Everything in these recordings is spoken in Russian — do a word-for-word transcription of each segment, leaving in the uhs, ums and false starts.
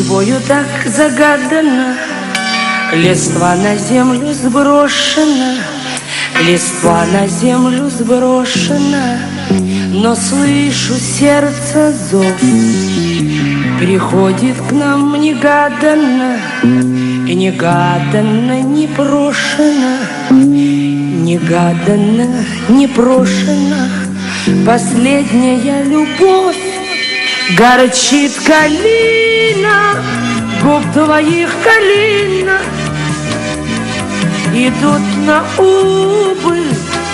Судьбою так загадана, листва на землю сброшена, листва на землю сброшена, но слышу сердце зов. Приходит к нам негаданно, негаданно, непрошено, негаданно, непрошено. Последняя любовь. Горчит калина, губ твоих калина, идут на убыль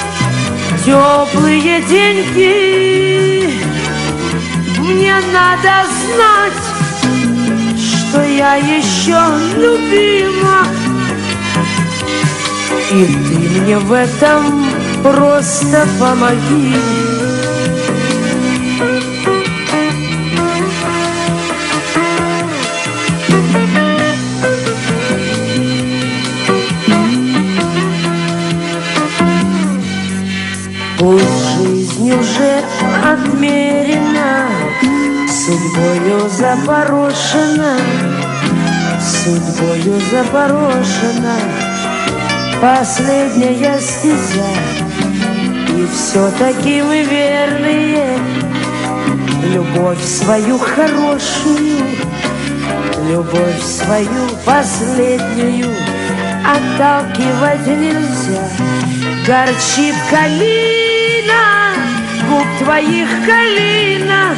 теплые деньги. Мне надо знать, что я еще любима, и ты мне в этом просто помоги. Пусть жизнь уже отмерена, судьбою запорошена, судьбою запорошена последняя стезя. И все-таки мы верные, любовь свою хорошую, любовь свою последнюю отталкивать нельзя. Горчит калина, губ твоих калина,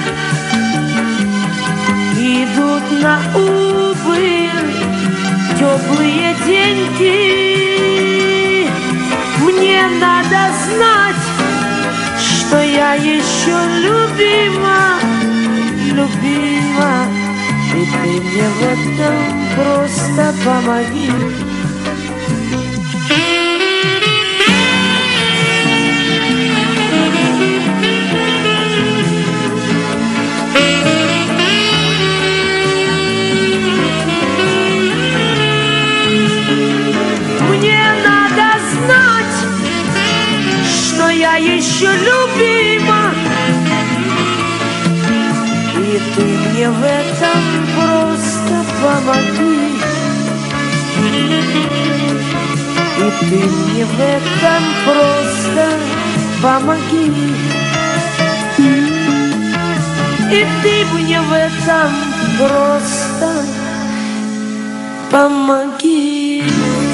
идут на убыль теплые деньги. Мне надо знать, что я еще любима, любима, и ты мне в этом просто помоги. Я еще любима, и ты мне в этом просто помоги. И ты мне в этом просто помоги. И ты мне в этом просто помоги.